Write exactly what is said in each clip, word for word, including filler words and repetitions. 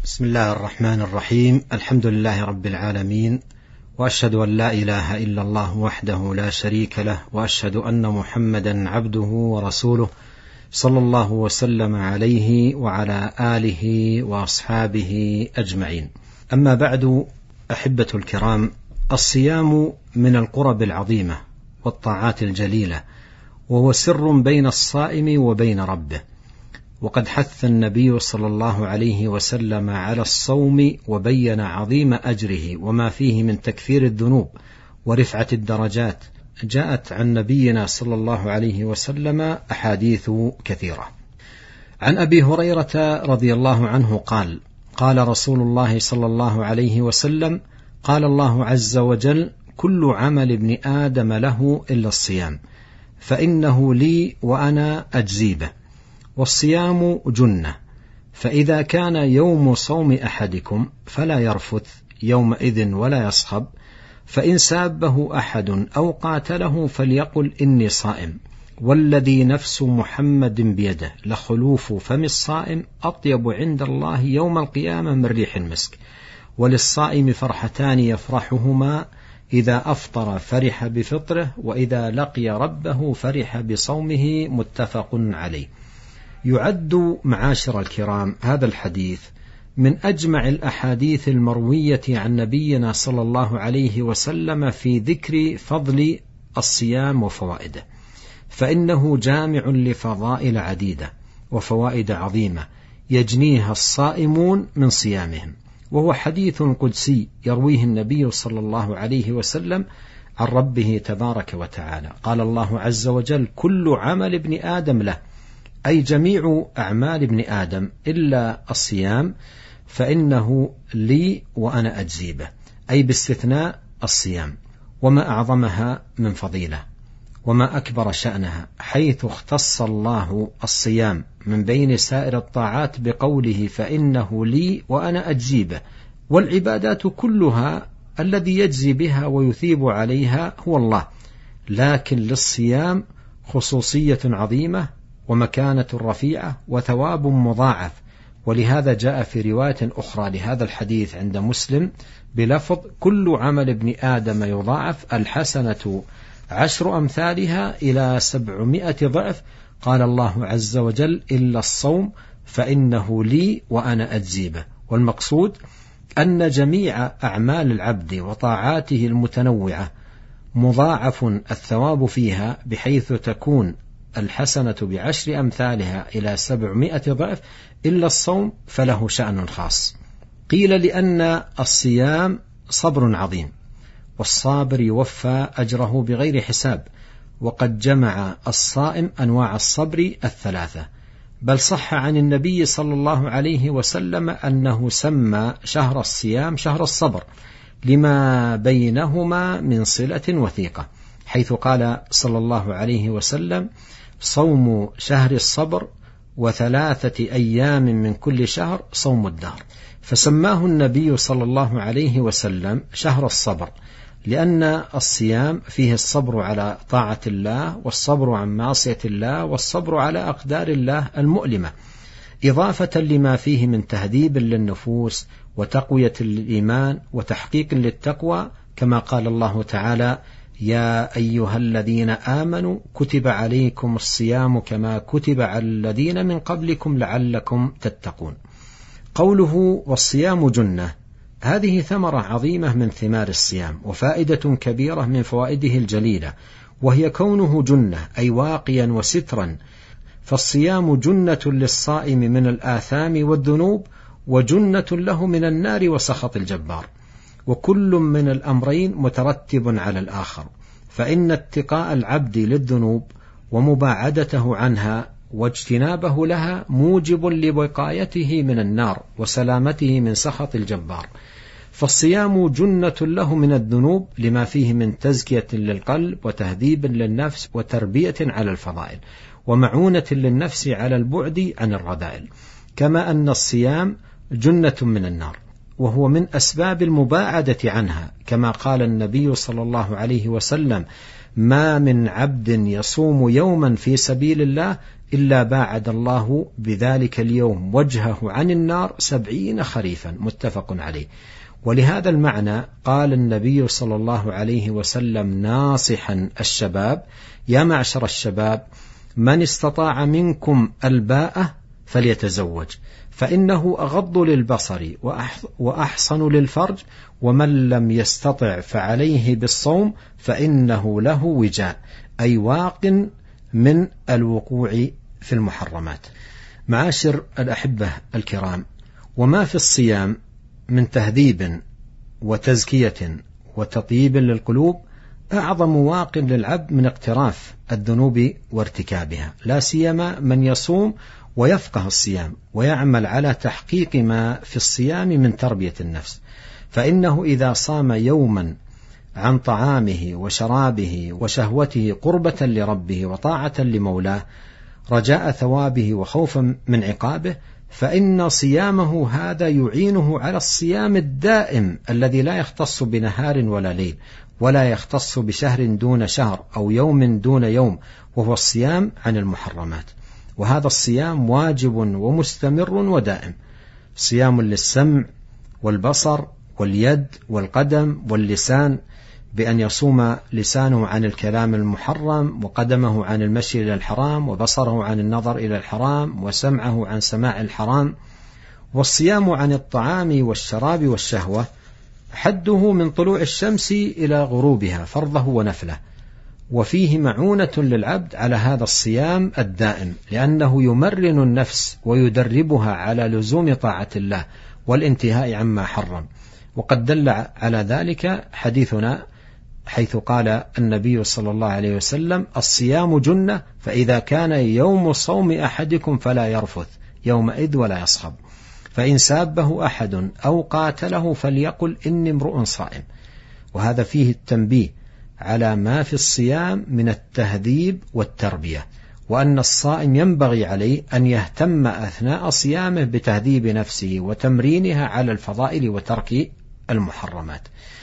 بسم الله الرحمن الرحيم. الحمد لله رب العالمين، وأشهد أن لا إله إلا الله وحده لا شريك له، وأشهد أن محمدا عبده ورسوله صلى الله وسلم عليه وعلى آله وأصحابه أجمعين. أما بعد، أحبة الكرام، الصيام من القرب العظيمة والطاعات الجليلة، وهو سر بين الصائم وبين ربه، وقد حث النبي صلى الله عليه وسلم على الصوم وبين عظيم أجره وما فيه من تكفير الذنوب ورفعة الدرجات. جاءت عن نبينا صلى الله عليه وسلم أحاديث كثيرة. عن أبي هريرة رضي الله عنه قال: قال رسول الله صلى الله عليه وسلم: قال الله عز وجل: كل عمل ابن آدم له إلا الصيام، فإنه لي وأنا أجزي به، والصيام جنة، فإذا كان يوم صوم أحدكم فلا يرفث يومئذ ولا يصخب، فإن سابه أحد أو قاتله فليقل إني صائم، والذي نفس محمد بيده لخلوف فم الصائم أطيب عند الله يوم القيامة من ريح المسك. وللصائم فرحتان يفرحهما: إذا أفطر فرح بفطره، وإذا لقي ربه فرح بصومه. متفق عليه. يعد معاشر الكرام هذا الحديث من أجمع الأحاديث المروية عن نبينا صلى الله عليه وسلم في ذكر فضل الصيام وفوائده، فإنه جامع لفضائل عديدة وفوائد عظيمة يجنيها الصائمون من صيامهم، وهو حديث قدسي يرويه النبي صلى الله عليه وسلم عن ربه تبارك وتعالى. قال الله عز وجل: كل عمل ابن آدم له، أي جميع أعمال ابن آدم إلا الصيام، فإنه لي وأنا أجزي به، أي باستثناء الصيام. وما أعظمها من فضيلة وما أكبر شأنها، حيث اختص الله الصيام من بين سائر الطاعات بقوله: فإنه لي وأنا أجزي به. والعبادات كلها الذي يجزي بها ويثيب عليها هو الله، لكن للصيام خصوصية عظيمة ومكانة رفيعة وثواب مضاعف. ولهذا جاء في رواية أخرى لهذا الحديث عند مسلم بلفظ: كل عمل ابن آدم يضاعف، الحسنة عشر أمثالها إلى سبعمائة ضعف. قال الله عز وجل: إلا الصوم فإنه لي وأنا أجزي به. والمقصود أن جميع أعمال العبد وطاعاته المتنوعة مضاعف الثواب فيها، بحيث تكون الحسنة بعشر أمثالها إلى سبعمائة ضعف، إلا الصوم فله شأن خاص. قيل: لأن الصيام صبر عظيم، والصابر يوفى أجره بغير حساب، وقد جمع الصائم أنواع الصبر الثلاثة. بل صح عن النبي صلى الله عليه وسلم أنه سمى شهر الصيام شهر الصبر، لما بينهما من صلة وثيقة، حيث قال صلى الله عليه وسلم: صوم شهر الصبر وثلاثة أيام من كل شهر صوم الدهر. فسماه النبي صلى الله عليه وسلم شهر الصبر، لأن الصيام فيه الصبر على طاعة الله، والصبر عن معصية الله، والصبر على أقدار الله المؤلمة، إضافة لما فيه من تهذيب للنفوس وتقوية للإيمان وتحقيق للتقوى، كما قال الله تعالى: يا أيها الذين آمنوا كتب عليكم الصيام كما كتب على الذين من قبلكم لعلكم تتقون. قوله: والصيام جنة، هذه ثمرة عظيمة من ثمار الصيام، وفائدة كبيرة من فوائده الجليلة، وهي كونه جنة، أي واقيا وسترا. فالصيام جنة للصائم من الآثام والذنوب، وجنة له من النار وسخط الجبار، وكل من الأمرين مترتب على الآخر، فإن اتقاء العبد للذنوب ومباعدته عنها واجتنابه لها موجب لوقايته من النار وسلامته من سخط الجبار. فالصيام جنة له من الذنوب، لما فيه من تزكية للقلب وتهذيب للنفس وتربية على الفضائل، ومعونة للنفس على البعد عن الرذائل. كما أن الصيام جنة من النار، وهو من أسباب المباعدة عنها، كما قال النبي صلى الله عليه وسلم: ما من عبد يصوم يوما في سبيل الله إلا باعد الله بذلك اليوم وجهه عن النار سبعين خريفا، متفق عليه. ولهذا المعنى قال النبي صلى الله عليه وسلم ناصحا الشباب: يا معشر الشباب، من استطاع منكم الباءة فليتزوج، فإنه أغض للبصر وأحصن للفرج، ومن لم يستطع فعليه بالصوم فإنه له وجاء، أي واق من الوقوع في المحرمات. معاشر الأحبة الكرام، وما في الصيام من تهذيب وتزكية وتطيب للقلوب أعظم واق للعبد من اقتراف الذنوب وارتكابها، لا سيما من يصوم ويفقه الصيام ويعمل على تحقيق ما في الصيام من تربية النفس. فإنه إذا صام يوما عن طعامه وشرابه وشهوته قربة لربه وطاعة لمولاه رجاء ثوابه وخوفا من عقابه، فإن صيامه هذا يعينه على الصيام الدائم الذي لا يختص بنهار ولا ليل، ولا يختص بشهر دون شهر أو يوم دون يوم، وهو الصيام عن المحرمات. وهذا الصيام واجب ومستمر ودائم، صيام للسمع والبصر واليد والقدم واللسان، بأن يصوم لسانه عن الكلام المحرم، وقدمه عن المشي إلى الحرام، وبصره عن النظر إلى الحرام، وسمعه عن سماع الحرام. والصيام عن الطعام والشراب والشهوة حده من طلوع الشمس إلى غروبها فرضه ونفله، وفيه معونة للعبد على هذا الصيام الدائم، لأنه يمرن النفس ويدربها على لزوم طاعة الله والانتهاء عما حرم. وقد دل على ذلك حديثنا حيث قال النبي صلى الله عليه وسلم: الصيام جنة، فإذا كان يوم صوم أحدكم فلا يرفث يومئذ ولا يصخب، فإن سابه أحد أو قاتله فليقل إني امرؤ صائم. وهذا فيه التنبيه على ما في الصيام من التهذيب والتربية، وأن الصائم ينبغي عليه أن يهتم أثناء صيامه بتهذيب نفسه وتمرينها على الفضائل وترك المحرمات.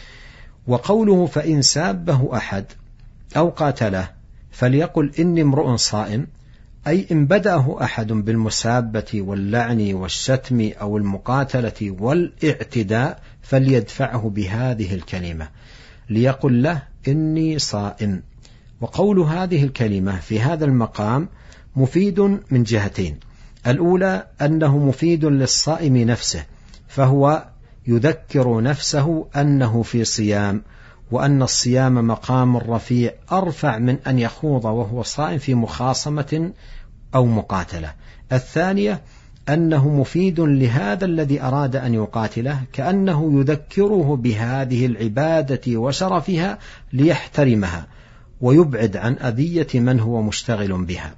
وقوله فإن سابه أحد أو قاتله فليقل إني امرؤ صائم، أي إن بدأه أحد بالمسابة واللعن والشتم أو المقاتلة والاعتداء فليدفعه بهذه الكلمة، ليقل له إني صائم. وقول هذه الكلمة في هذا المقام مفيد من جهتين: الأولى أنه مفيد للصائم نفسه، فهو يذكر نفسه أنه في صيام، وأن الصيام مقام رفيع أرفع من أن يخوض وهو صائم في مخاصمة أو مقاتلة. الثانية أنه مفيد لهذا الذي أراد أن يقاتله، كأنه يذكره بهذه العبادة وشرفها ليحترمها ويبعد عن أذية من هو مشتغل بها.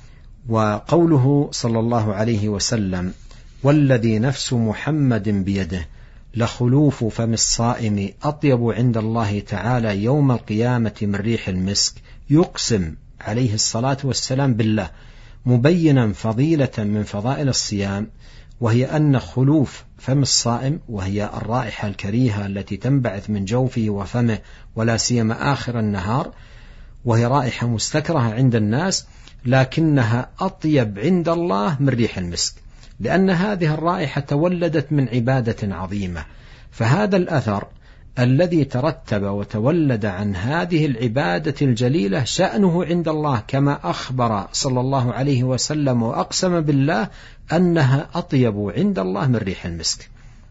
وقوله صلى الله عليه وسلم: والذي نفس محمد بيده لخلوف فم الصائم أطيب عند الله تعالى يوم القيامة من ريح المسك، يقسم عليه الصلاة والسلام بالله مبينا فضيلة من فضائل الصيام، وهي أن خلوف فم الصائم، وهي الرائحة الكريهة التي تنبعث من جوفه وفمه ولا سيما آخر النهار، وهي رائحة مستكرهة عند الناس، لكنها أطيب عند الله من ريح المسك، لأن هذه الرائحة تولدت من عبادة عظيمة. فهذا الأثر الذي ترتب وتولد عن هذه العبادة الجليلة شأنه عند الله، كما أخبر صلى الله عليه وسلم وأقسم بالله أنها أطيب عند الله من ريح المسك.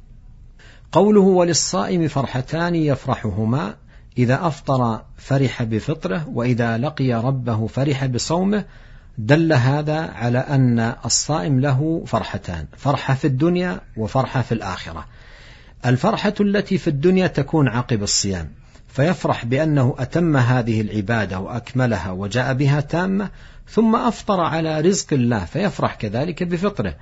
قوله: وللصائم فرحتان يفرحهما، إذا أفطر فرح بفطره، وإذا لقي ربه فرح بصومه، دل هذا على أن الصائم له فرحتان: فرحة في الدنيا وفرحة في الآخرة. الفرحة التي في الدنيا تكون عقب الصيام، فيفرح بأنه أتم هذه العبادة وأكملها وجاء بها تامة، ثم أفطر على رزق الله فيفرح كذلك بفطره،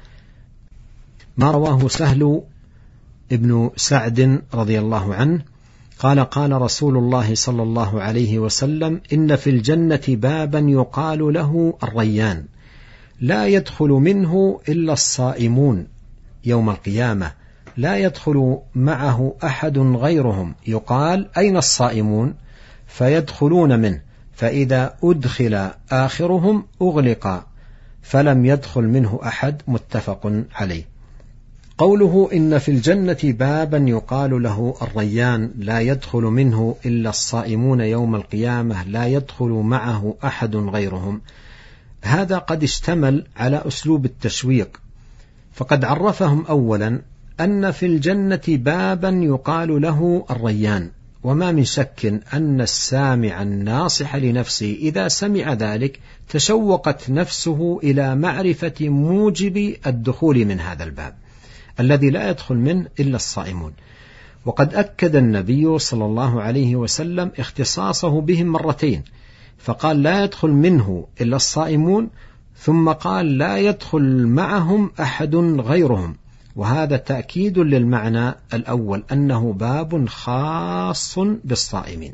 ما رواه سهل ابن سعد رضي الله عنه قال: قال رسول الله صلى الله عليه وسلم: إن في الجنة بابا يقال له الريان، لا يدخل منه إلا الصائمون يوم القيامة، لا يدخل معه أحد غيرهم، يقال: أين الصائمون؟ فيدخلون منه، فإذا أدخل آخرهم أغلق، فلم يدخل منه أحد، متفق عليه. قوله إن في الجنة بابا يقال له الريان لا يدخل منه إلا الصائمون يوم القيامة لا يدخل معه أحد غيرهم، هذا قد اشتمل على أسلوب التشويق، فقد عرفهم أولا أن في الجنة بابا يقال له الريان، وما من شك أن السامع الناصح لنفسه إذا سمع ذلك تشوقت نفسه إلى معرفة موجب الدخول من هذا الباب الذي لا يدخل منه إلا الصائمون. وقد أكد النبي صلى الله عليه وسلم اختصاصه بهم مرتين، فقال لا يدخل منه إلا الصائمون، ثم قال لا يدخل معهم أحد غيرهم، وهذا تأكيد للمعنى الأول أنه باب خاص بالصائمين.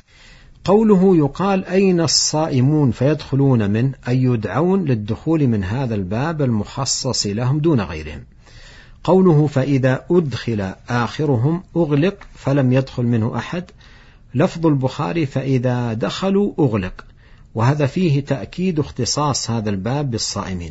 قوله يقال أين الصائمون فيدخلون منه، أي يدعون للدخول من هذا الباب المخصص لهم دون غيرهم. قوله فإذا أدخل آخرهم أغلق فلم يدخل منه أحد، لفظ البخاري فإذا دخلوا أغلق، وهذا فيه تأكيد اختصاص هذا الباب بالصائمين.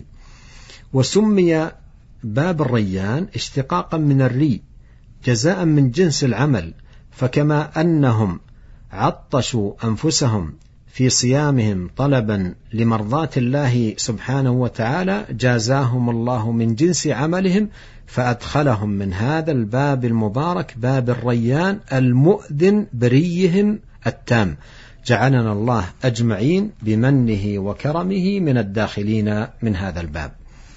وسمي باب الريان اشتقاقا من الري جزاء من جنس العمل، فكما أنهم عطشوا أنفسهم في صيامهم طلبا لمرضاة الله سبحانه وتعالى جازاهم الله من جنس عملهم، فأدخلهم من هذا الباب المبارك باب الريان المؤذن بريهم التام، جعلنا الله أجمعين بمنه وكرمه من الداخلين من هذا الباب.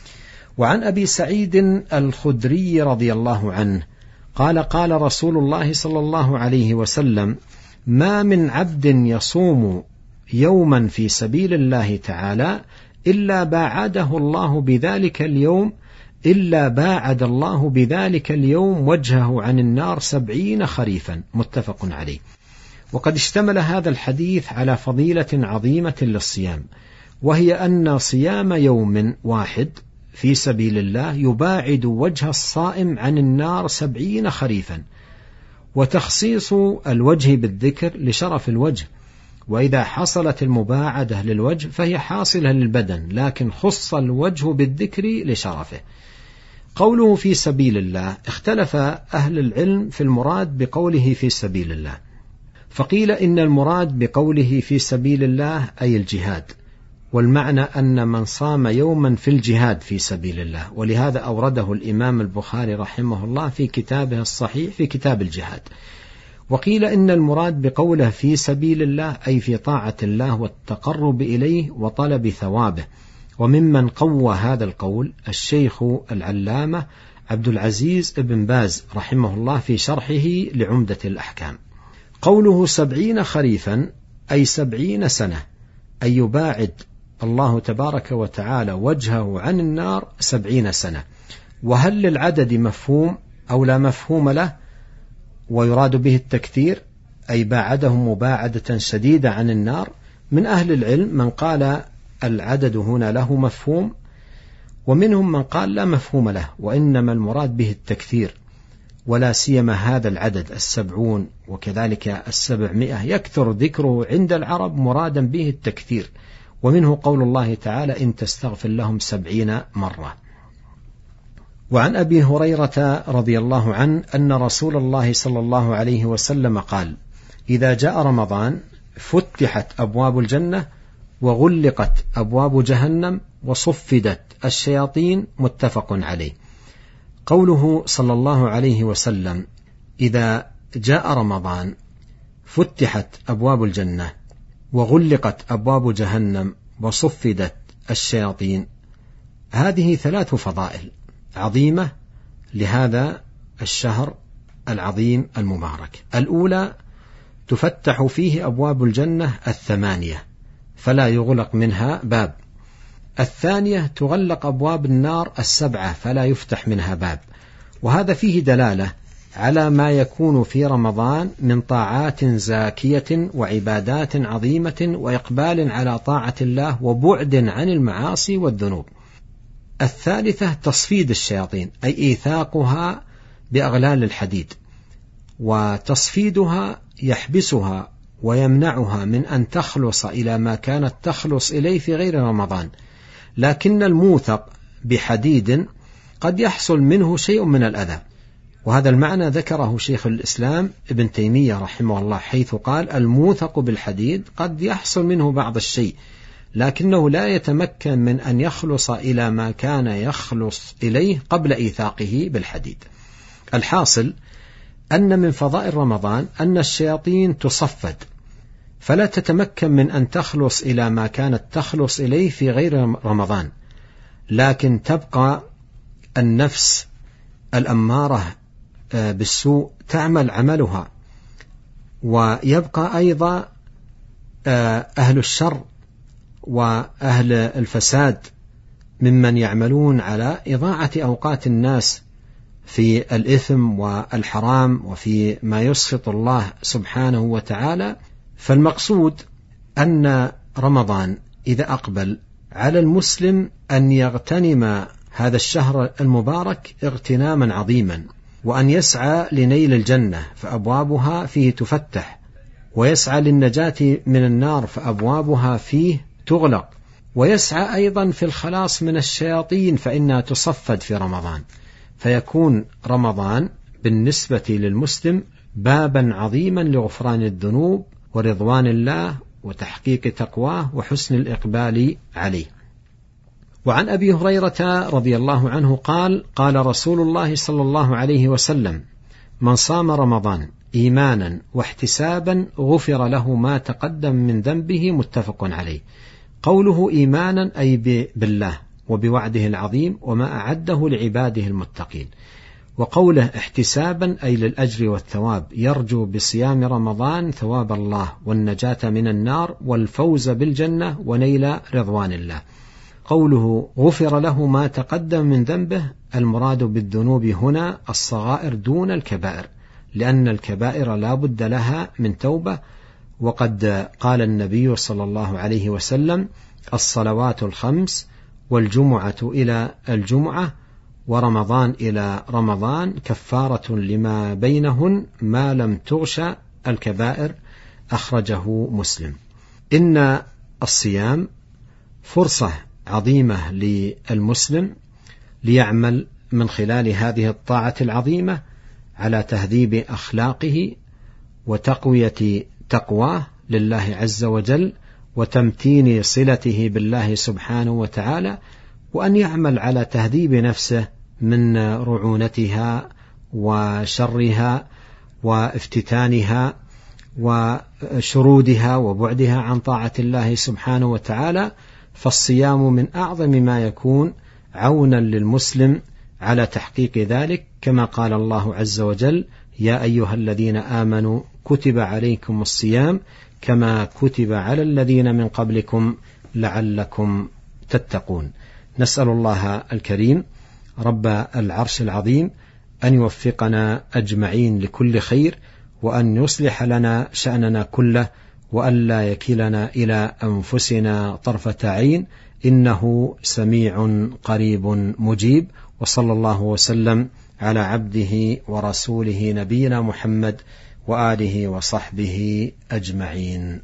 وعن أبي سعيد الخدري رضي الله عنه قال قال رسول الله صلى الله عليه وسلم ما من عبد يصوم يوما في سبيل الله تعالى إلا باعده الله بذلك اليوم إلا باعد الله بذلك اليوم وجهه عن النار سبعين خريفا، متفق عليه. وقد اشتمل هذا الحديث على فضيلة عظيمة للصيام، وهي أن صيام يوم واحد في سبيل الله يباعد وجه الصائم عن النار سبعين خريفا، وتخصيص الوجه بالذكر لشرف الوجه، وإذا حصلت المباعدة للوجه فهي حاصلة للبدن، لكن خص الوجه بالذكر لشرفه. قوله في سبيل الله اختلف أهل العلم في المراد بقوله في سبيل الله، فقيل إن المراد بقوله في سبيل الله أي الجهاد، والمعنى أن من صام يوما في الجهاد في سبيل الله، ولهذا أورده الإمام البخاري رحمه الله في كتابه الصحيح في كتاب الجهاد. وقيل إن المراد بقوله في سبيل الله أي في طاعة الله والتقرب إليه وطلب ثوابه. وممن قوى هذا القول الشيخ العلامة عبد العزيز بن باز رحمه الله في شرحه لعمدة الأحكام. قوله سبعين خريفا أي سبعين سنة، أي يباعد الله تبارك وتعالى وجهه عن النار سبعين سنة. وهل للعدد مفهوم أو لا مفهوم له؟ ويراد به التكثير أي باعده مباعدة شديدة عن النار. من أهل العلم من قال العدد هنا له مفهوم، ومنهم من قال لا مفهوم له، وإنما المراد به التكثير، ولا سيما هذا العدد السبعون وكذلك السبعمائة يكثر ذكره عند العرب مرادا به التكثير. ومنه قول الله تعالى إن تستغفر لهم سبعين مرة. وعن أبي هريرة رضي الله عنه أن رسول الله صلى الله عليه وسلم قال إذا جاء رمضان فتحت أبواب الجنة وغلقت أبواب جهنم وصفدت الشياطين، متفق عليه. قوله صلى الله عليه وسلم إذا جاء رمضان فتحت أبواب الجنة وغلقت أبواب جهنم وصفدت الشياطين، هذه ثلاث فضائل عظيمة لهذا الشهر العظيم المبارك. الأولى تفتح فيه أبواب الجنة الثمانية فلا يغلق منها باب. الثانية تغلق أبواب النار السبعة فلا يفتح منها باب. وهذا فيه دلالة على ما يكون في رمضان من طاعات زاكية وعبادات عظيمة وإقبال على طاعة الله وبعد عن المعاصي والذنوب. الثالثة تصفيد الشياطين أي إيثاقها بأغلال الحديد، وتصفيدها يحبسها ويمنعها من أن تخلص إلى ما كانت تخلص إليه في غير رمضان، لكن الموثق بحديد قد يحصل منه شيء من الأذى، وهذا المعنى ذكره شيخ الإسلام ابن تيمية رحمه الله، حيث قال الموثق بالحديد قد يحصل منه بعض الشيء لكنه لا يتمكن من أن يخلص إلى ما كان يخلص إليه قبل إيثاقه بالحديد. الحاصل أن من فضائل رمضان أن الشياطين تصفد، فلا تتمكن من أن تخلص إلى ما كانت تخلص إليه في غير رمضان، لكن تبقى النفس الأمارة بالسوء تعمل عملها، ويبقى أيضا أهل الشر وأهل الفساد ممن يعملون على إضاعة أوقات الناس في الإثم والحرام وفي ما يسخط الله سبحانه وتعالى. فالمقصود أن رمضان إذا أقبل على المسلم أن يغتنم هذا الشهر المبارك اغتناما عظيما، وأن يسعى لنيل الجنة فأبوابها فيه تفتح، ويسعى للنجاة من النار فأبوابها فيه تغلق، ويسعى أيضا في الخلاص من الشياطين فإنها تصفد في رمضان، فيكون رمضان بالنسبة للمسلم بابا عظيما لغفران الذنوب ورضوان الله وتحقيق تقواه وحسن الإقبال عليه. وعن أبي هريرة رضي الله عنه قال: قال رسول الله صلى الله عليه وسلم: من صام رمضان إيمانا واحتسابا غفر له ما تقدم من ذنبه. متفق عليه. قوله إيمانا أي بالله وبوعده العظيم وما أعده لعباده المتقين، وقوله احتسابا أي للأجر والثواب، يرجو بصيام رمضان ثواب الله والنجاة من النار والفوز بالجنة ونيل رضوان الله. قوله غفر له ما تقدم من ذنبه، المراد بالذنوب هنا الصغائر دون الكبائر، لأن الكبائر لا بد لها من توبة، وقد قال النبي صلى الله عليه وسلم: الصلوات الخمس والجمعة إلى الجمعة ورمضان إلى رمضان كفارة لما بينهن ما لم تغش الكبائر. أخرجه مسلم. إن الصيام فرصة عظيمة للمسلم ليعمل من خلال هذه الطاعة العظيمة على تهذيب أخلاقه وتقوية تقواه لله عز وجل وتمتين صلته بالله سبحانه وتعالى، وأن يعمل على تهذيب نفسه من رعونتها وشرها وافتتانها وشرودها وبعدها عن طاعة الله سبحانه وتعالى. فالصيام من أعظم ما يكون عونا للمسلم على تحقيق ذلك، كما قال الله عز وجل: يا أيها الذين آمنوا كتب عليكم الصيام كما كتب على الذين من قبلكم لعلكم تتقون. نسأل الله الكريم رب العرش العظيم أن يوفقنا أجمعين لكل خير، وأن يصلح لنا شأننا كله، وأن لا يكلنا إلى أنفسنا طرفة عين، إنه سميع قريب مجيب. وصلى الله وسلم على عبده ورسوله نبينا محمد وآله وصحبه أجمعين.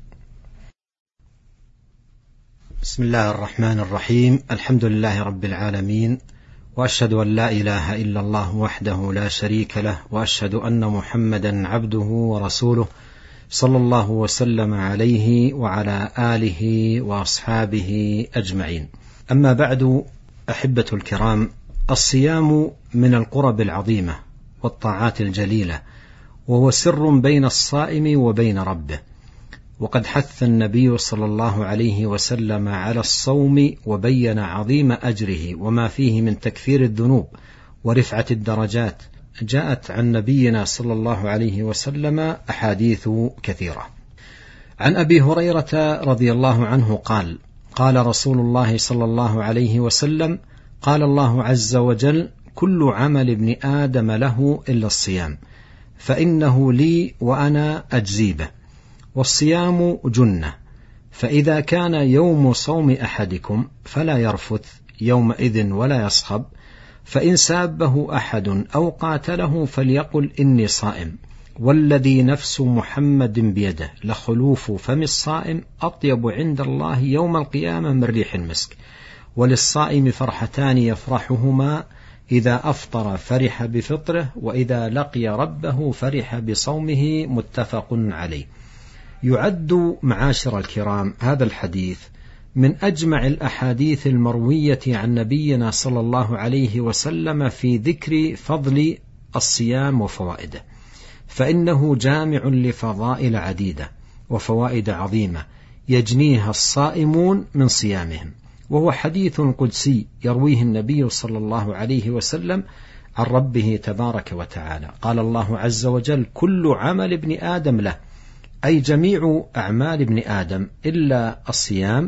بسم الله الرحمن الرحيم. الحمد لله رب العالمين، وأشهد أن لا إله إلا الله وحده لا شريك له، وأشهد أن محمدا عبده ورسوله صلى الله وسلم عليه وعلى آله وأصحابه أجمعين. أما بعد، أحبة الكرام، الصيام من القرب العظيمة والطاعات الجليلة، وهو سر بين الصائم وبين ربه، وقد حث النبي صلى الله عليه وسلم على الصوم وبين عظيم أجره وما فيه من تكفير الذنوب ورفعة الدرجات. جاءت عن نبينا صلى الله عليه وسلم أحاديث كثيرة. عن أبي هريرة رضي الله عنه قال: قال رسول الله صلى الله عليه وسلم: قال الله عز وجل: كل عمل ابن آدم له إلا الصيام، فإنه لي وأنا أجزي به، والصيام جنة، فإذا كان يوم صوم أحدكم فلا يرفث يومئذ ولا يصخب، فإن سابه أحد أو قاتله فليقل إني صائم، والذي نفس محمد بيده لخلوف فم الصائم أطيب عند الله يوم القيامة من ريح المسك. وللصائم فرحتان يفرحهما، إذا أفطر فرح بفطره، وإذا لقي ربه فرح بصومه، متفق عليه. يعد معاشر الكرام هذا الحديث من أجمع الأحاديث المروية عن نبينا صلى الله عليه وسلم في ذكر فضل الصيام وفوائده، فإنه جامع لفضائل عديدة وفوائد عظيمة يجنيها الصائمون من صيامهم، وهو حديث قدسي يرويه النبي صلى الله عليه وسلم عن ربه تبارك وتعالى. قال الله عز وجل: كل عمل ابن آدم له، أي جميع أعمال ابن آدم إلا الصيام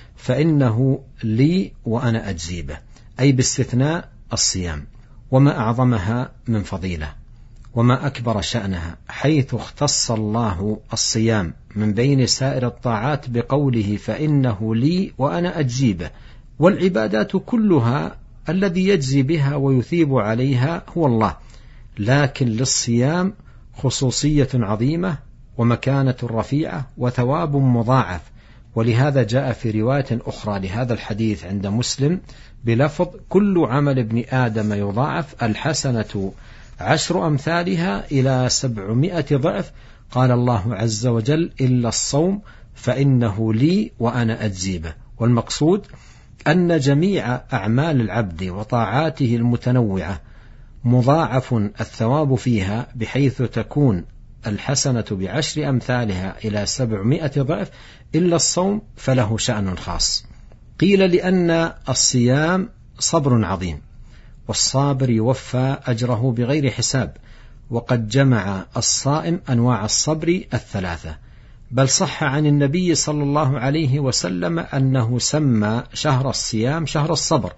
فإنه لي وأنا أجزي به، أي باستثناء الصيام. وما أعظمها من فضيلة وما أكبر شأنها، حيث اختص الله الصيام من بين سائر الطاعات بقوله: فإنه لي وأنا أجزي به. والعبادات كلها الذي يجزي بها ويثيب عليها هو الله، لكن للصيام خصوصية عظيمة ومكانة رفيعة وثواب مضاعف. ولهذا جاء في رواية أخرى لهذا الحديث عند مسلم بلفظ: كل عمل ابن آدم يضاعف، الحسنة عشر أمثالها إلى سبعمائة ضعف. قال الله عز وجل: إلا الصوم فإنه لي وأنا أجزي به. والمقصود أن جميع أعمال العبد وطاعاته المتنوعة مضاعف الثواب فيها، بحيث تكون الحسنة بعشر أمثالها إلى سبعمائة ضعف، إلا الصوم فله شأن خاص. قيل: لأن الصيام صبر عظيم، والصابر يوفى أجره بغير حساب، وقد جمع الصائم أنواع الصبر الثلاثة. بل صح عن النبي صلى الله عليه وسلم أنه سمى شهر الصيام شهر الصبر،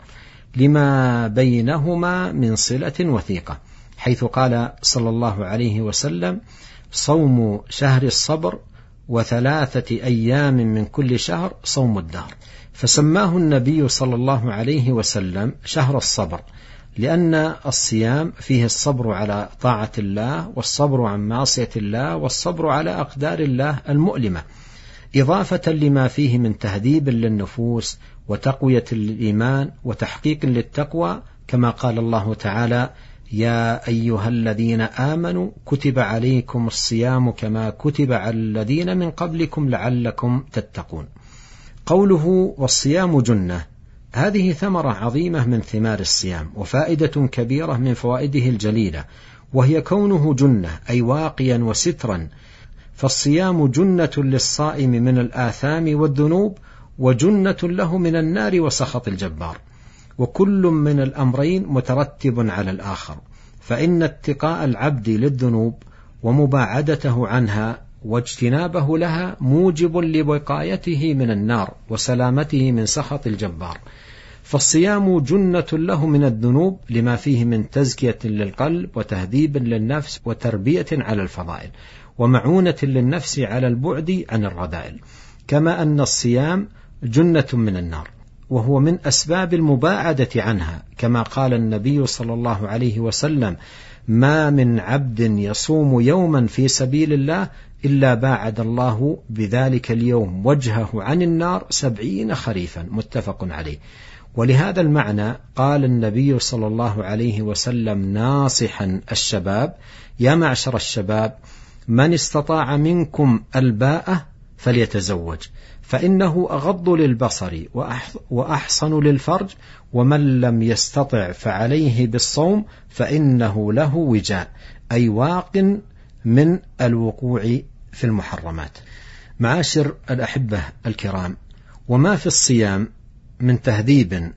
لما بينهما من صلة وثيقة، حيث قال صلى الله عليه وسلم: صوم شهر الصبر وثلاثة أيام من كل شهر صوم الدهر. فسماه النبي صلى الله عليه وسلم شهر الصبر، لأن الصيام فيه الصبر على طاعة الله، والصبر عن معصية الله، والصبر على أقدار الله المؤلمة، إضافة لما فيه من تهذيب للنفوس وتقوية للإيمان وتحقيق للتقوى، كما قال الله تعالى: يا أيها الذين آمنوا كتب عليكم الصيام كما كتب على الذين من قبلكم لعلكم تتقون. قوله: والصيام جنة، هذه ثمرة عظيمة من ثمار الصيام، وفائدة كبيرة من فوائده الجليلة، وهي كونه جنة أي واقيا وسترا. فالصيام جنة للصائم من الآثام والذنوب، وجنة له من النار وسخط الجبار، وكل من الأمرين مترتب على الآخر، فإن اتقاء العبد للذنوب ومباعدته عنها واجتنابه لها موجب لوقايته من النار وسلامته من سخط الجبار. فالصيام جنة له من الذنوب لما فيه من تزكية للقلب وتهذيب للنفس وتربية على الفضائل، ومعونة للنفس على البعد عن الرذائل. كما أن الصيام جنة من النار، وهو من أسباب المباعدة عنها، كما قال النبي صلى الله عليه وسلم: ما من عبد يصوم يوما في سبيل الله إلا باعد الله بذلك اليوم وجهه عن النار سبعين خريفا، متفق عليه. ولهذا المعنى قال النبي صلى الله عليه وسلم ناصحا الشباب: يا معشر الشباب، من استطاع منكم الباءة فليتزوج، فإنه أغض للبصر وأحصن للفرج، ومن لم يستطع فعليه بالصوم فإنه له وجاء، أي واق من الوقوع في المحرمات. معاشر الأحبة الكرام، وما في الصيام من تهذيب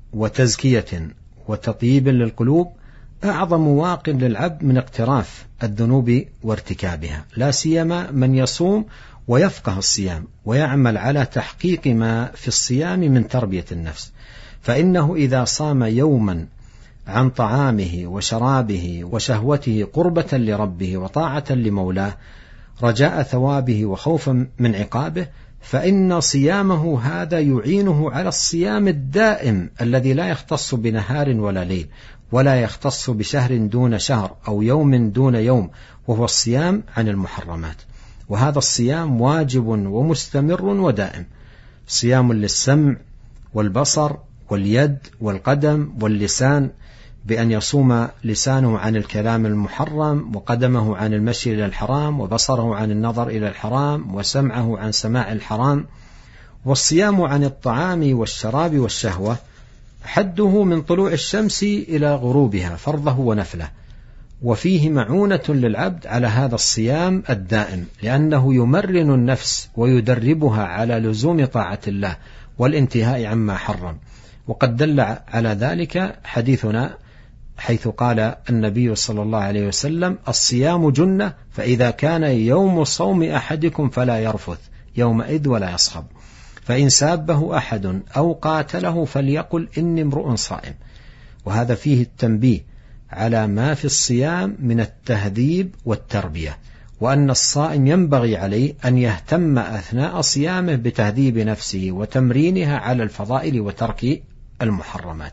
وتزكية وتطيب للقلوب أعظم واق للعبد من اقتراف الذنوب وارتكابها، لا سيما من يصوم ويفقه الصيام ويعمل على تحقيق ما في الصيام من تربية النفس. فإنه إذا صام يوما عن طعامه وشرابه وشهوته قربة لربه وطاعة لمولاه رجاء ثوابه وخوفا من عقابه، فإن صيامه هذا يعينه على الصيام الدائم الذي لا يختص بنهار ولا ليل، ولا يختص بشهر دون شهر أو يوم دون يوم، وهو الصيام عن المحرمات. وهذا الصيام واجب ومستمر ودائم، صيام للسمع والبصر واليد والقدم واللسان، بأن يصوم لسانه عن الكلام المحرم، وقدمه عن المشي إلى الحرام، وبصره عن النظر إلى الحرام، وسمعه عن سماع الحرام. والصيام عن الطعام والشراب والشهوة حده من طلوع الشمس إلى غروبها فرضه ونفله، وفيه معونة للعبد على هذا الصيام الدائم، لأنه يمرن النفس ويدربها على لزوم طاعة الله والانتهاء عما حرم. وقد دل على ذلك حديثنا حيث قال النبي صلى الله عليه وسلم: الصيام جنة، فإذا كان يوم صوم أحدكم فلا يرفث يومئذ ولا يصخب، فإن سابه أحد أو قاتله فليقل إني امرؤ صائم. وهذا فيه التنبيه على ما في الصيام من التهذيب والتربية، وأن الصائم ينبغي عليه أن يهتم أثناء صيامه بتهذيب نفسه وتمرينها على الفضائل وترك المحرمات.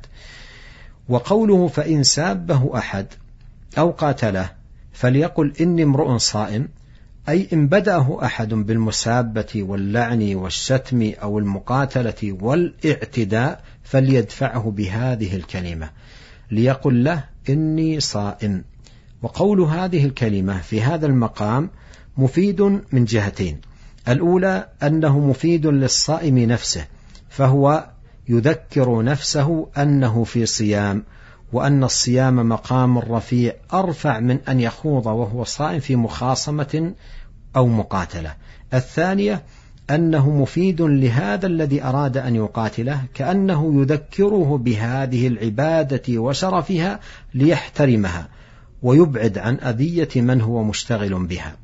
وقوله فإن سابه أحد أو قاتله فليقل إني امرؤ صائم، أي إن بدأه أحد بالمسابة واللعن والشتم أو المقاتلة والاعتداء فليدفعه بهذه الكلمة، ليقل له إني صائم. وقول هذه الكلمة في هذا المقام مفيد من جهتين: الأولى أنه مفيد للصائم نفسه، فهو يذكر نفسه أنه في صيام، وأن الصيام مقام رفيع أرفع من أن يخوض وهو صائم في مخاصمة أو مقاتلة. الثانية أنه مفيد لهذا الذي أراد أن يقاتله، كأنه يذكره بهذه العبادة وشرفها ليحترمها ويبعد عن أذية من هو مشتغل بها.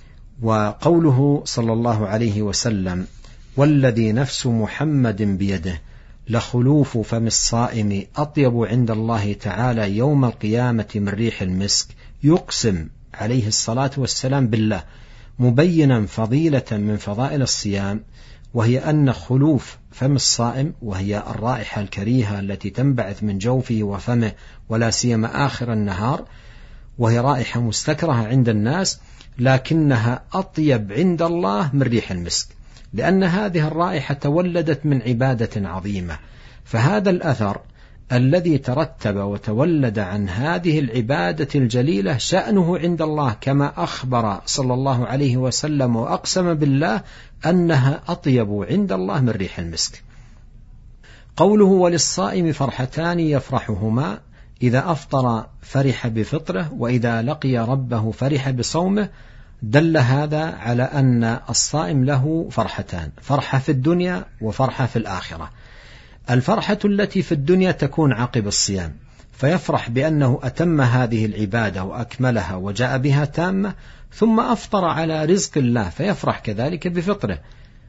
وقوله صلى الله عليه وسلم: والذي نفس محمد بيده لخلوف فم الصائم أطيب عند الله تعالى يوم القيامة من ريح المسك، يقسم عليه الصلاة والسلام بالله، مبينا فضيلة من فضائل الصيام، وهي أن خلوف فم الصائم، وهي الرائحة الكريهة التي تنبعث من جوفه وفمه ولا سيما آخر النهار، وهي رائحة مستكرهة عند الناس، لكنها أطيب عند الله من ريح المسك، لأن هذه الرائحة تولدت من عبادة عظيمة. فهذا الأثر الذي ترتب وتولد عن هذه العبادة الجليلة شأنه عند الله، كما أخبر صلى الله عليه وسلم وأقسم بالله أنها أطيب عند الله من ريح المسك. قوله: وللصائم فرحتان يفرحهما، إذا أفطر فرح بفطره، وإذا لقي ربه فرح بصومه، دل هذا على أن الصائم له فرحتان: فرحة في الدنيا وفرحة في الآخرة. الفرحة التي في الدنيا تكون عقب الصيام، فيفرح بأنه أتم هذه العبادة وأكملها وجاء بها تامة، ثم أفطر على رزق الله فيفرح كذلك بفطره،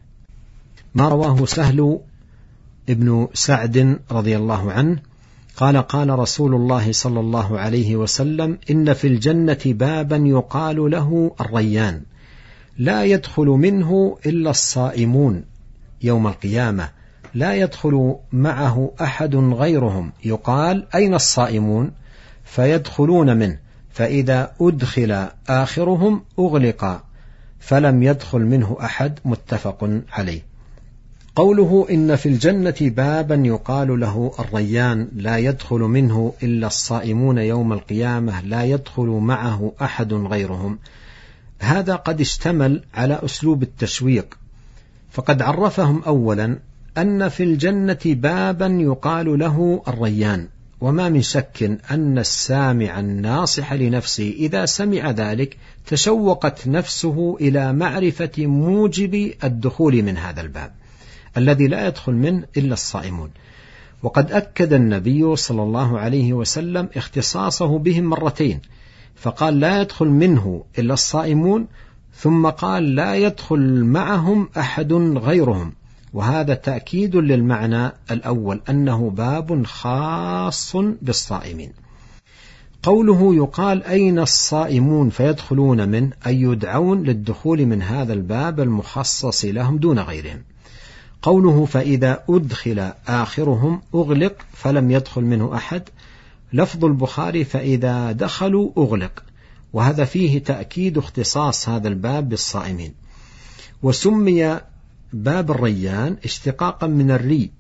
ما رواه سهل ابن سعد رضي الله عنه قال: قال رسول الله صلى الله عليه وسلم: إن في الجنة بابا يقال له الريان، لا يدخل منه إلا الصائمون يوم القيامة، لا يدخل معه أحد غيرهم، يقال: أين الصائمون؟ فيدخلون منه، فإذا أدخل آخرهم أغلق فلم يدخل منه أحد. متفق عليه. قوله: إن في الجنة بابا يقال له الريان، لا يدخل منه إلا الصائمون يوم القيامة، لا يدخل معه أحد غيرهم، هذا قد اشتمل على أسلوب التشويق، فقد عرفهم أولا أن في الجنة بابا يقال له الريان، وما من شك أن السامع الناصح لنفسه إذا سمع ذلك تشوقت نفسه إلى معرفة موجب الدخول من هذا الباب الذي لا يدخل منه إلا الصائمون. وقد أكد النبي صلى الله عليه وسلم اختصاصه بهم مرتين، فقال: لا يدخل منه إلا الصائمون، ثم قال: لا يدخل معهم أحد غيرهم، وهذا تأكيد للمعنى الأول أنه باب خاص بالصائمين. قوله: يقال: أين الصائمون فيدخلون منه، أي يدعون للدخول من هذا الباب المخصص لهم دون غيرهم. قوله: فإذا أدخل آخرهم أغلق فلم يدخل منه أحد، لفظ البخاري: فإذا دخلوا أغلق، وهذا فيه تأكيد اختصاص هذا الباب بالصائمين. وسمي باب الريان اشتقاقا من الري،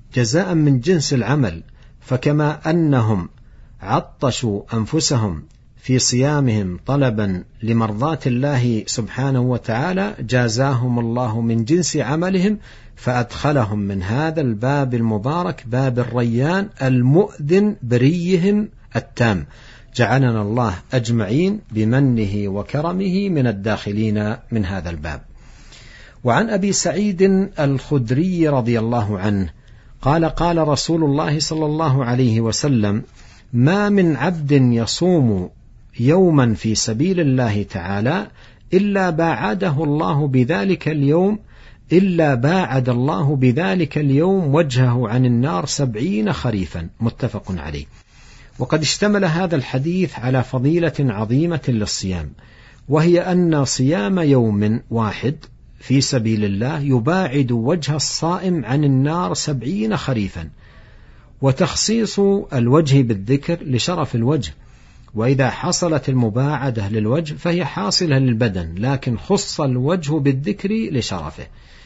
جزاء من جنس العمل، فكما أنهم عطشوا أنفسهم في صيامهم طلبا لمرضاة الله سبحانه وتعالى، جازاهم الله من جنس عملهم فأدخلهم من هذا الباب المبارك، باب الريان المؤذن بريهم التام. جعلنا الله أجمعين بمنه وكرمه من الداخلين من هذا الباب. وعن أبي سعيد الخدري رضي الله عنه قال قال رسول الله صلى الله عليه وسلم: ما من عبد يصوم يوما في سبيل الله تعالى إلا باعده الله بذلك اليوم إلا باعد الله بذلك اليوم وجهه عن النار سبعين خريفا. متفق عليه. وقد اشتمل هذا الحديث على فضيلة عظيمة للصيام، وهي أن صيام يوم واحد في سبيل الله يباعد وجه الصائم عن النار سبعين خريفا. وتخصيص الوجه بالذكر لشرف الوجه، وإذا حصلت المباعدة للوجه فهي حاصلة للبدن، لكن خص الوجه بالذكر لشرفه.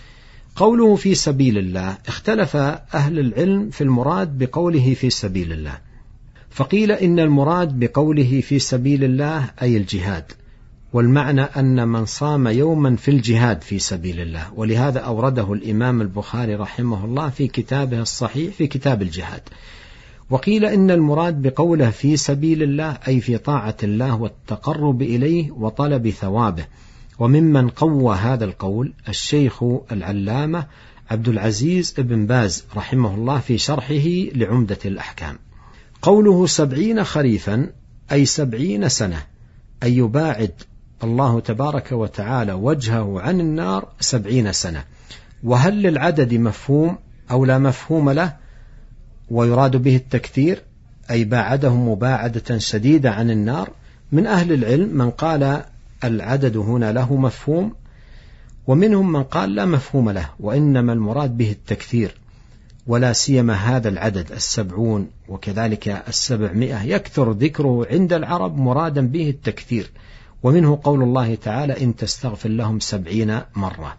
قوله في سبيل الله، اختلف أهل العلم في المراد بقوله في سبيل الله، فقيل إن المراد بقوله في سبيل الله أي الجهاد، والمعنى أن من صام يوما في الجهاد في سبيل الله، ولهذا أورده الإمام البخاري رحمه الله في كتابه الصحيح في كتاب الجهاد. وقيل إن المراد بقوله في سبيل الله أي في طاعة الله والتقرب إليه وطلب ثوابه. وممن قوى هذا القول الشيخ العلامة عبد العزيز ابن باز رحمه الله في شرحه لعمدة الأحكام. قوله سبعين خريفا أي سبعين سنة، أي يباعد الله تبارك وتعالى وجهه عن النار سبعين سنة. وهل للعدد مفهوم أو لا مفهوم له؟ ويراد به التكثير، أي باعده مباعدة شديدة عن النار. من أهل العلم من قال العدد هنا له مفهوم، ومنهم من قال لا مفهوم له، وإنما المراد به التكثير، ولا سيما هذا العدد السبعون وكذلك السبعمائة يكثر ذكره عند العرب مرادا به التكثير. ومنه قول الله تعالى: إن تستغفر لهم سبعين مرة.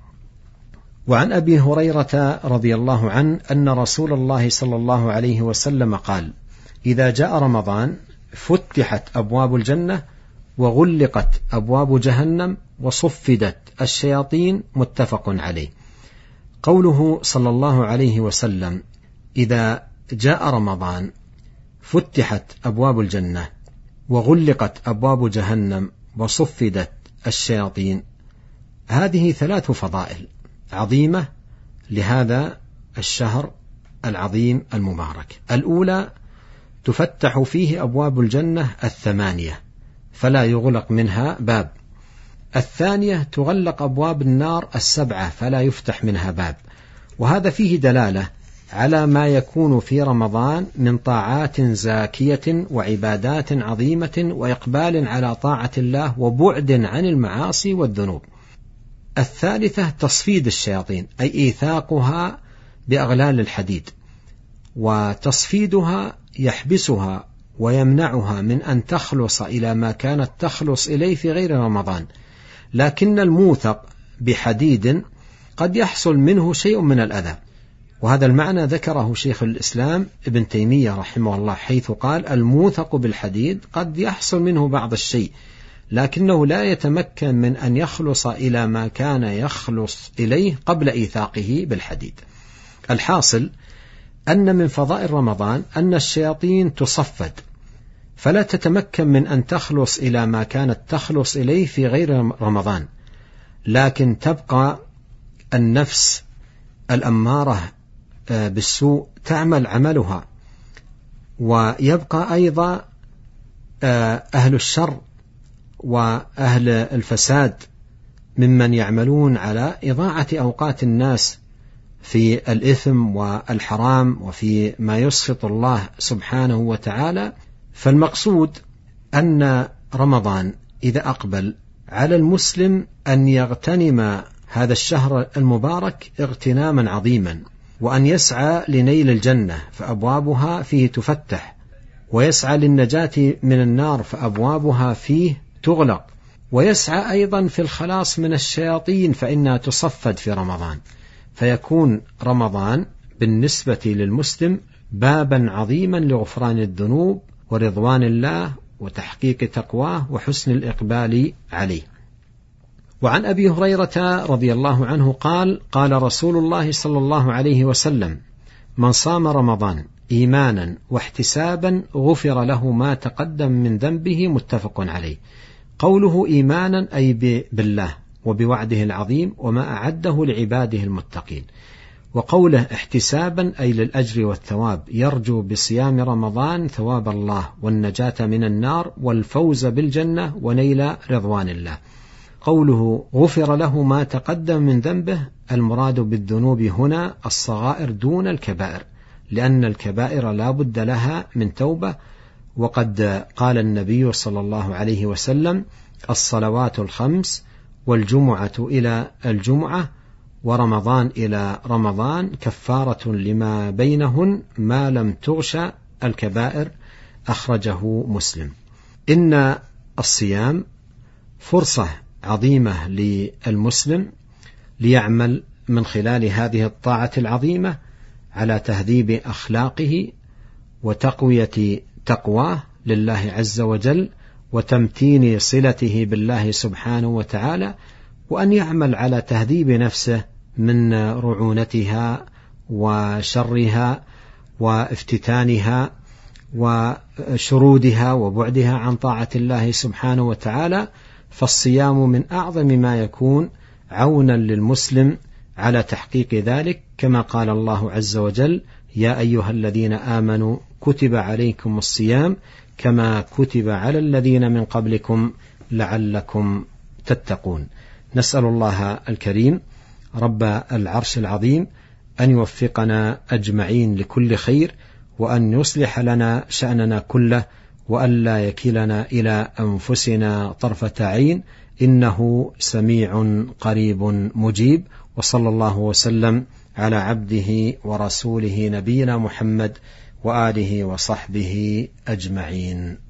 وعن أبي هريرة رضي الله عنه أن رسول الله صلى الله عليه وسلم قال: إذا جاء رمضان فتحت أبواب الجنة وغلقت أبواب جهنم وصفدت الشياطين. متفق عليه. قوله صلى الله عليه وسلم: إذا جاء رمضان فتحت أبواب الجنة وغلقت أبواب جهنم وصفدت الشياطين، هذه ثلاث فضائل عظيمة لهذا الشهر العظيم المبارك. الأولى: تفتح فيه أبواب الجنة الثمانية فلا يغلق منها باب. الثانية: تغلق أبواب النار السبعة فلا يفتح منها باب. وهذا فيه دلالة على ما يكون في رمضان من طاعات زاكية وعبادات عظيمة وإقبال على طاعة الله وبعد عن المعاصي والذنوب. الثالثة: تصفيد الشياطين، أي إيثاقها بأغلال الحديد، وتصفيدها يحبسها ويمنعها من أن تخلص إلى ما كانت تخلص إليه في غير رمضان. لكن الموثق بحديد قد يحصل منه شيء من الأذى، وهذا المعنى ذكره شيخ الإسلام ابن تيمية رحمه الله، حيث قال: الموثق بالحديد قد يحصل منه بعض الشيء، لكنه لا يتمكن من أن يخلص إلى ما كان يخلص إليه قبل إيثاقه بالحديد. الحاصل أن من فضائل رمضان أن الشياطين تصفد فلا تتمكن من أن تخلص إلى ما كانت تخلص إليه في غير رمضان، لكن تبقى النفس الأمارة بالسوء تعمل عملها، ويبقى أيضا أهل الشر وأهل الفساد ممن يعملون على إضاعة أوقات الناس في الإثم والحرام وفي ما يسخط الله سبحانه وتعالى. فالمقصود أن رمضان إذا أقبل على المسلم أن يغتنم هذا الشهر المبارك اغتناما عظيما، وأن يسعى لنيل الجنة فأبوابها فيه تفتح، ويسعى للنجاة من النار فأبوابها فيه تغلق، ويسعى أيضا في الخلاص من الشياطين فإنها تصفد في رمضان، فيكون رمضان بالنسبة للمسلم بابا عظيما لغفران الذنوب ورضوان الله وتحقيق تقواه وحسن الإقبال عليه. وعن أبي هريرة رضي الله عنه قال: قال رسول الله صلى الله عليه وسلم: من صام رمضان إيمانا واحتسابا غفر له ما تقدم من ذنبه. متفق عليه. قوله إيمانا أي بالله وبوعده العظيم وما أعده لعباده المتقين، وقوله احتسابا أي للأجر والثواب، يرجو بصيام رمضان ثواب الله والنجاة من النار والفوز بالجنة ونيل رضوان الله. قوله غفر له ما تقدم من ذنبه، المراد بالذنوب هنا الصغائر دون الكبائر، لأن الكبائر لا بد لها من توبة. وقد قال النبي صلى الله عليه وسلم: الصلوات الخمس والجمعة إلى الجمعة ورمضان إلى رمضان كفارة لما بينهن ما لم تغش الكبائر. أخرجه مسلم. إن الصيام فرصة عظيمة للمسلم ليعمل من خلال هذه الطاعة العظيمة على تهذيب أخلاقه وتقوية تقواه لله عز وجل وتمتين صلته بالله سبحانه وتعالى، وأن يعمل على تهذيب نفسه من رعونتها وشرها وافتتانها وشرودها وبعدها عن طاعة الله سبحانه وتعالى. فالصيام من أعظم ما يكون عونا للمسلم على تحقيق ذلك، كما قال الله عز وجل: يا أيها الذين آمنوا كتب عليكم الصيام كما كتب على الذين من قبلكم لعلكم تتقون. نسأل الله الكريم رب العرش العظيم أن يوفقنا أجمعين لكل خير، وأن يصلح لنا شأننا كله، وأن لا يكلنا إلى أنفسنا طرفة عين، إنه سميع قريب مجيب. وصلى الله وسلم على عبده ورسوله نبينا محمد وآله وصحبه أجمعين.